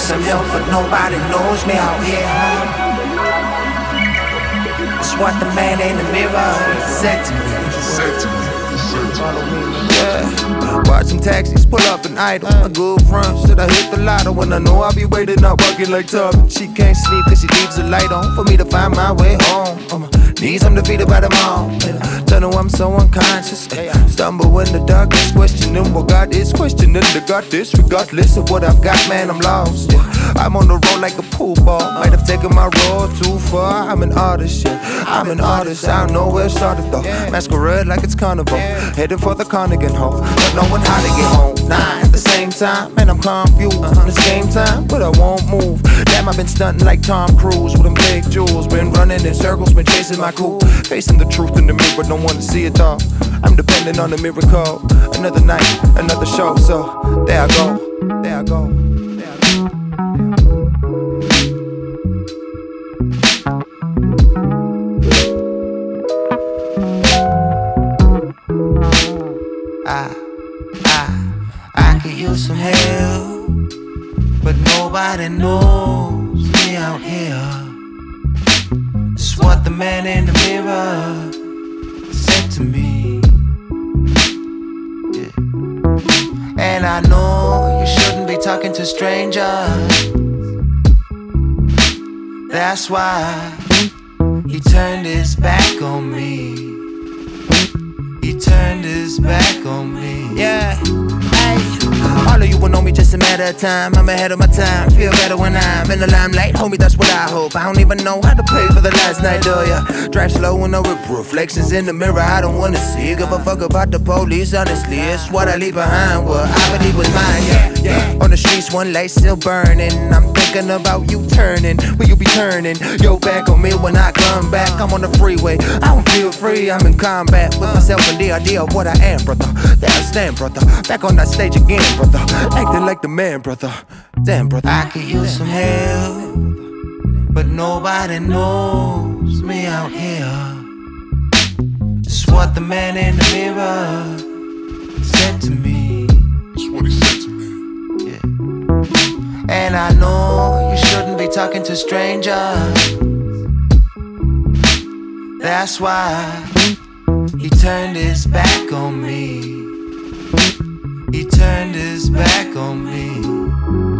some help, but nobody knows me out here. It's what the man in the mirror said to me. Yeah, watching taxis pull up and idle. A good front, should I hit the lotto when I know I'll be waiting up, working like Tubman. She can't sleep cause she leaves the light on for me to find my way home. Knees, I'm defeated by the mom. Tell them I'm so unconscious. Stumble in the darkness, questioning what God is, questioning the God this. Regardless of what I've got, man, I'm lost. I'm on the road like a pool ball. Might have taken my role too far. I'm an artist, I'm an artist. I don't know where it started though. Masquerade like it's carnival. Heading for the Carnegie Hall, not knowing how to get home. At the same time, man, I'm confused. It's game time, but I won't move. Damn, I've been stunting like Tom Cruise with them big jewels. Been running in circles, been chasing my cool. Facing the truth in the mirror, but don't want to see it all. I'm depending on the miracle. Another night, another show. So there I go, there I go. I could use some help, but nobody knows me out here. It's what the man in the mirror said to me. Yeah. And I know you shouldn't be talking to strangers. That's why he turned his back on me. He turned his back on me. Yeah, hey. All of you will know me just a matter of time. I'm ahead of my time, feel better when I'm in the limelight. Homie, that's what I hope. I don't even know how to pay for the last night, do ya? Drive slow and no reflections in the mirror I don't wanna see. Give a fuck about the police, honestly. It's what I leave behind, what I believe was mine, yeah. On the streets, one light still burning. I'm thinking about you turning. Will you be turning your back on me when I come back? I'm on the freeway, I don't feel free. I'm in combat with myself and the idea of what I am, brother. There I stand, brother. Back on that stage again, brother. Acting like the man, brother. Damn, brother. I could use some help, but nobody knows me out here. It's what the man in the mirror said to me. It's what he said to me. Yeah. And I know you shouldn't be talking to strangers. That's why he turned his back on me. He turned his back on me.